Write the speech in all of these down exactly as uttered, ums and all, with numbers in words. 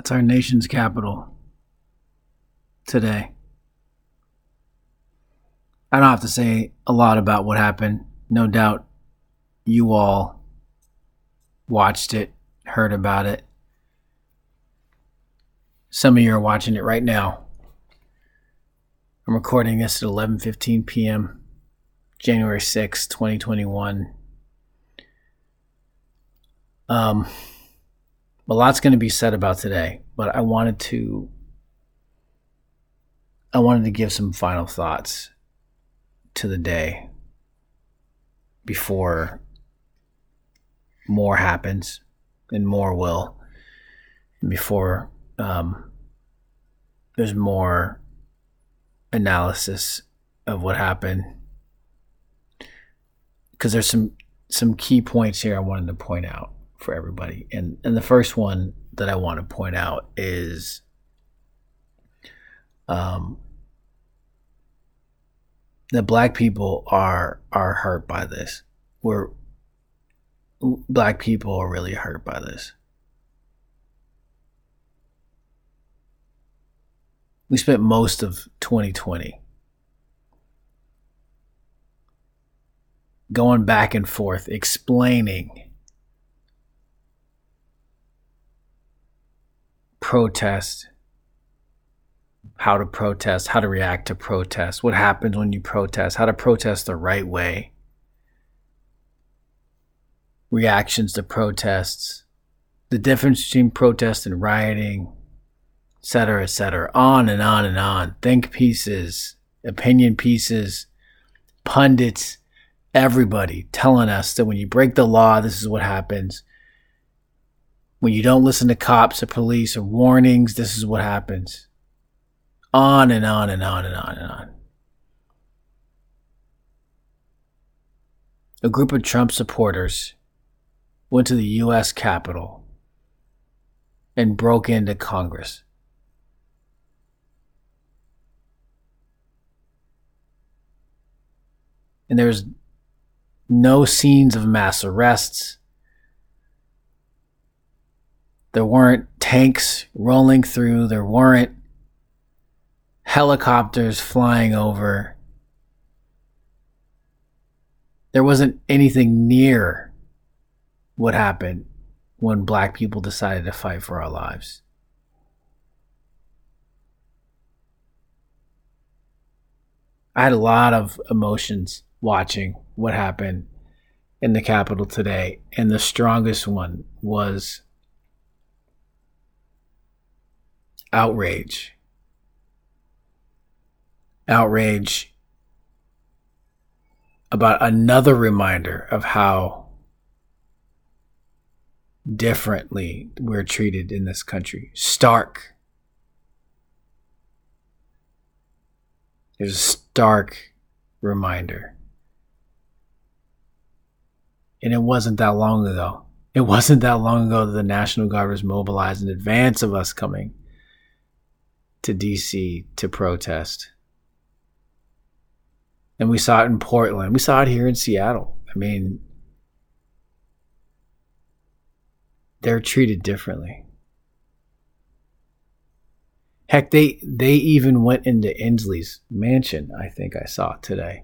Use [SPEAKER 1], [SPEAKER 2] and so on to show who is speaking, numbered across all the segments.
[SPEAKER 1] That's our nation's capital today. I don't have to say a lot about what happened. No doubt you all watched it, heard about it. Some of you are watching it right now. I'm recording this at eleven fifteen p.m., January sixth, twenty twenty-one. Um, a lot's going to be said about today, but I wanted to I wanted to give some final thoughts to the day before more happens, and more will, and before um, there's more analysis of what happened, because there's some some key points here I wanted to point out for everybody. And and the first one that I want to point out is um, that black people are are hurt by this. We're black people are really hurt by this. We spent most of twenty twenty going back and forth explaining protest, how to protest, how to react to protest, what happens when you protest, how to protest the right way, reactions to protests, the difference between protest and rioting, et cetera, et cetera, on and on and on. Think pieces, opinion pieces, pundits, everybody telling us that when you break the law, this is what happens. When you don't listen to cops or police or warnings, this is what happens. On and on and on and on and on. A group of Trump supporters went to the U S Capitol and broke into Congress. And there's no scenes of mass arrests. There weren't tanks rolling through. There weren't helicopters flying over. There wasn't anything near what happened when black people decided to fight for our lives. I had a lot of emotions watching what happened in the Capitol today, and the strongest one was outrage. Outrage about another reminder of how differently we're treated in this country. Stark. There's a stark reminder. And it wasn't that long ago. It wasn't that long ago that the National Guard was mobilized in advance of us coming to D C to protest. And we saw it in Portland. We saw it here in Seattle. I mean, they're treated differently. Heck, they they even went into Inslee's mansion, I think I saw today.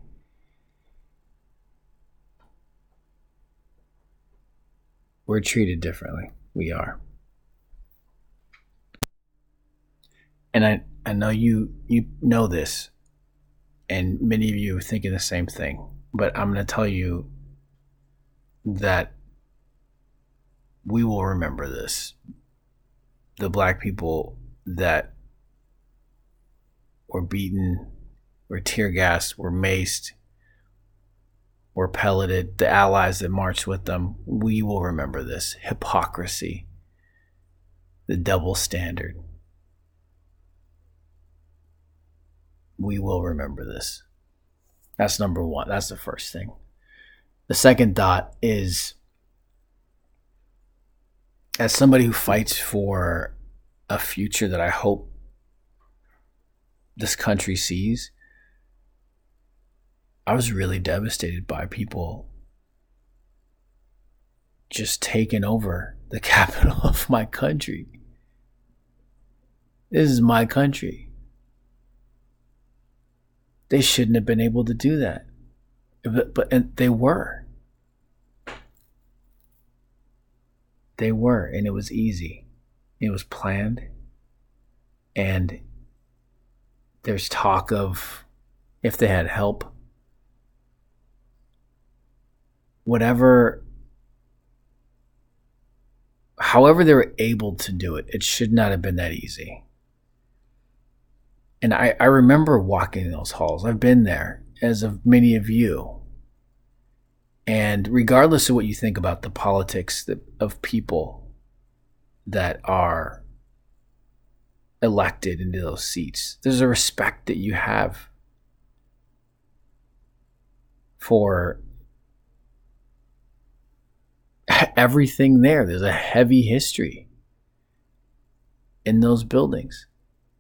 [SPEAKER 1] We're treated differently. We are. And I, I know you you know this, and many of you are thinking the same thing, but I'm going to tell you that we will remember this. The black people that were beaten, were tear gassed, were maced, were pelleted, the allies that marched with them, we will remember this hypocrisy, the double standard. We will remember this. That's number one. That's the first thing. The second dot is, as somebody who fights for a future that I hope this country sees, I was really devastated by people just taking over the capital of my country. This is my country. They shouldn't have been able to do that. But, but and they were. They were, and it was easy. It was planned. And there's talk of if they had help, whatever, however they were able to do it, it should not have been that easy. And I, I remember walking in those halls. I've been there, as of many of you. And regardless of what you think about the politics that, of people that are elected into those seats, there's a respect that you have for everything there. There's a heavy history in those buildings.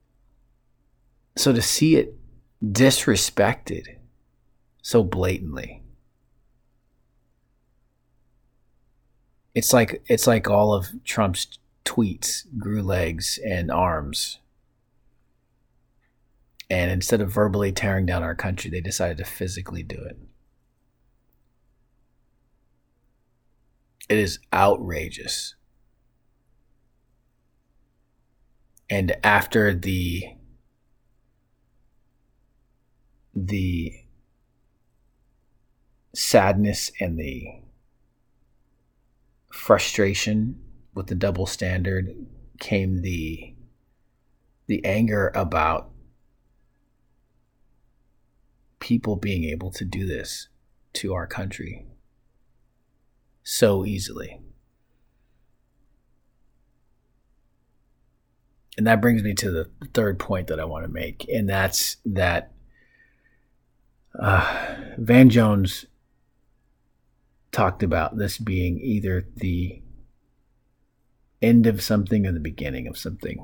[SPEAKER 1] So to see it disrespected so blatantly, it's like it's like all of Trump's tweets grew legs and arms. And instead of verbally tearing down our country, they decided to physically do it. It is outrageous. And after the the sadness and the frustration with the double standard came the the anger about people being able to do this to our country so easily. And that brings me to the third point that I want to make, and that's that uh, Van Jones talked about this being either the end of something or the beginning of something.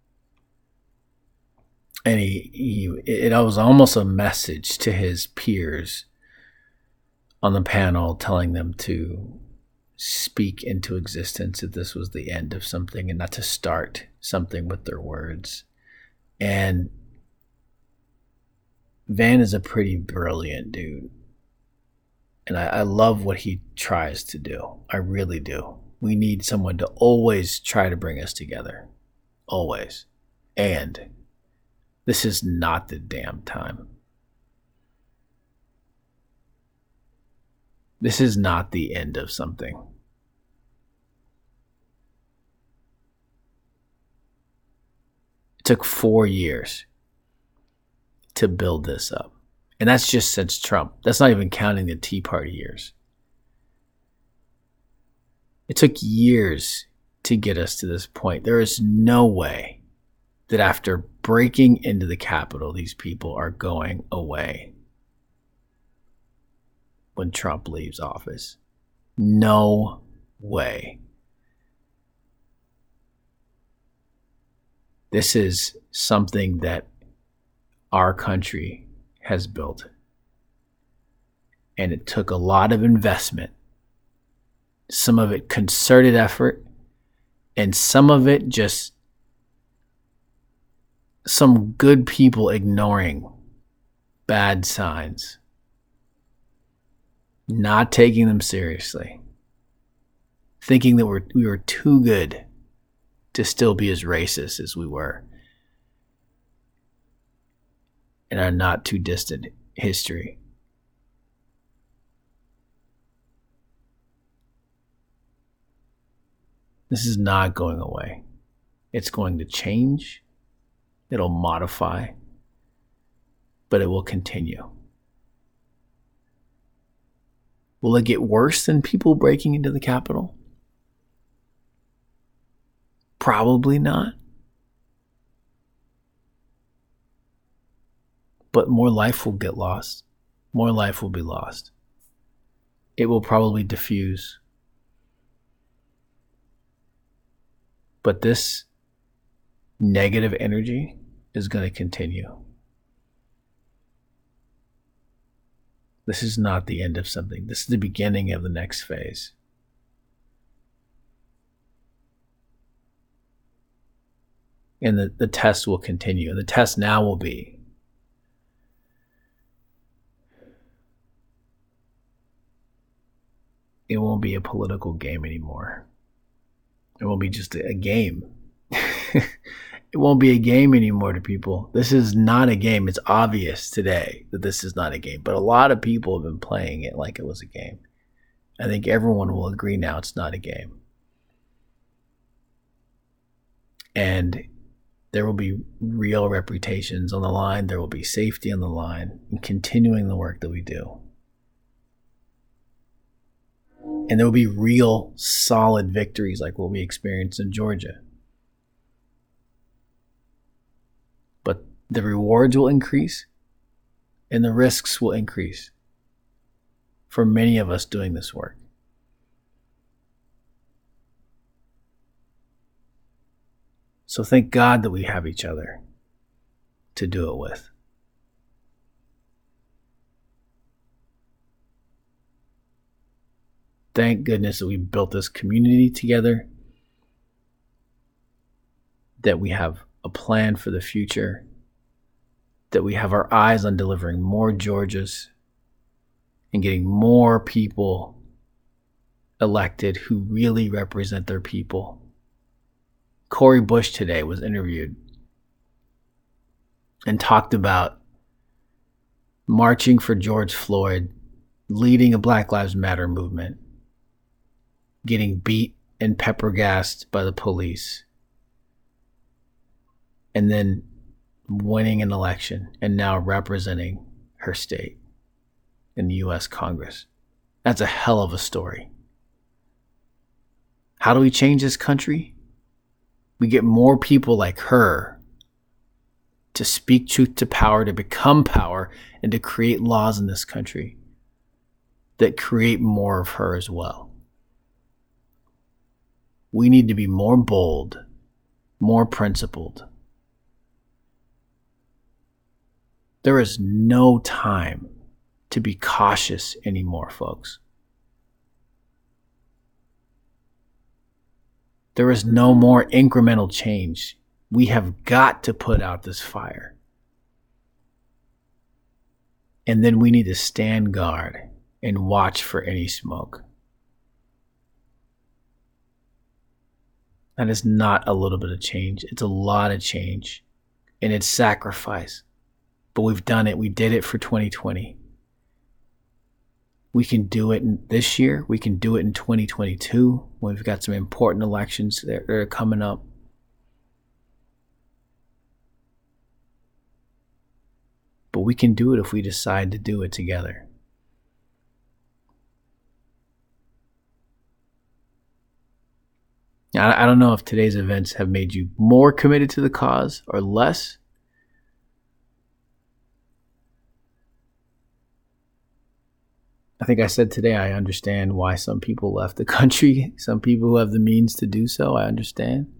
[SPEAKER 1] And he, he it was almost a message to his peers on the panel, telling them to speak into existence that this was the end of something and not to start something with their words. And Van is a pretty brilliant dude. And I, I love what he tries to do. I really do. We need someone to always try to bring us together. Always. And this is not the damn time. This is not the end of something. It took four years to build this up. And that's just since Trump. That's not even counting the Tea Party years. It took years to get us to this point. There is no way that after breaking into the Capitol, these people are going away when Trump leaves office. No way. This is something that our country has built. And it took a lot of investment. Some of it concerted effort, and some of it just some good people ignoring bad signs, not taking them seriously, thinking that we're, we were too good to still be as racist as we were in our not too distant history. This is not going away. It's going to change. It'll modify. But it will continue. Will it get worse than people breaking into the Capitol? Probably not. But more life will get lost. More life will be lost. It will probably diffuse. But this negative energy is going to continue. This is not the end of something. This is the beginning of the next phase. And the, the test will continue. And the test now will be, it won't be a political game anymore. It won't be just a, a game. It won't be a game anymore to people. This is not a game. It's obvious today that this is not a game. But a lot of people have been playing it like it was a game. I think everyone will agree now it's not a game. And there will be real reputations on the line. There will be safety on the line in continuing the work that we do. And there will be real solid victories like what we experienced in Georgia. But the rewards will increase and the risks will increase for many of us doing this work. So thank God that we have each other to do it with. Thank goodness that we built this community together, that we have a plan for the future, that we have our eyes on delivering more Georgias and getting more people elected who really represent their people. Cori Bush today was interviewed and talked about marching for George Floyd, leading a Black Lives Matter movement, getting beat and pepper gassed by the police, and then winning an election and now representing her state in the U S Congress. That's a hell of a story. How do we change this country? We get more people like her to speak truth to power, to become power, and to create laws in this country that create more of her as well. We need to be more bold, more principled. There is no time to be cautious anymore, folks. There is no more incremental change. We have got to put out this fire. And then we need to stand guard and watch for any smoke. That is not a little bit of change. It's a lot of change. And it's sacrifice. But we've done it. We did it for twenty twenty. We can do it in this year. We can do it in twenty twenty-two. We've got some important elections that are coming up. But we can do it if we decide to do it together. Now, I don't know if today's events have made you more committed to the cause or less. I think I said today I understand why some people left the country. Some people who have the means to do so, I understand.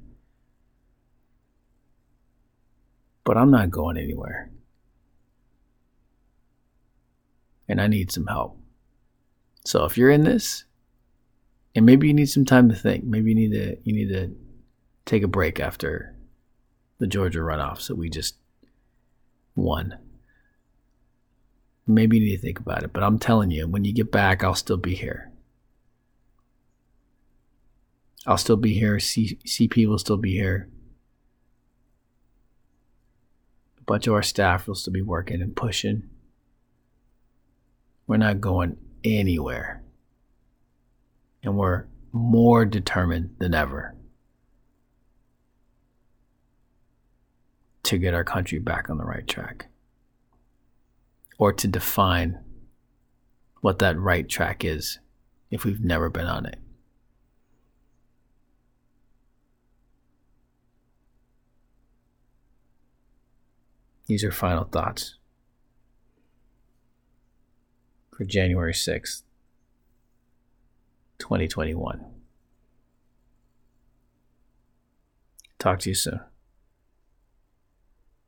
[SPEAKER 1] But I'm not going anywhere. And I need some help. So if you're in this, and maybe you need some time to think, maybe you need to you need to take a break after the Georgia runoffs that we just won. Maybe you need to think about it, but I'm telling you, when you get back, I'll still be here. I'll still be here. C- CP will still be here. A bunch of our staff will still be working and pushing. We're not going anywhere. And we're more determined than ever to get our country back on the right track. Or to define what that right track is if we've never been on it. These are final thoughts for January sixth, twenty twenty-one. Talk to you soon.